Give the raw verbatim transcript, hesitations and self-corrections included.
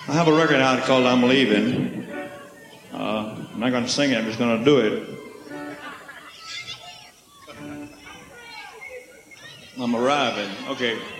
I have a record out called I'm Leaving. Uh, I'm not going to sing it, I'm just going to do it. I'm arriving. Okay.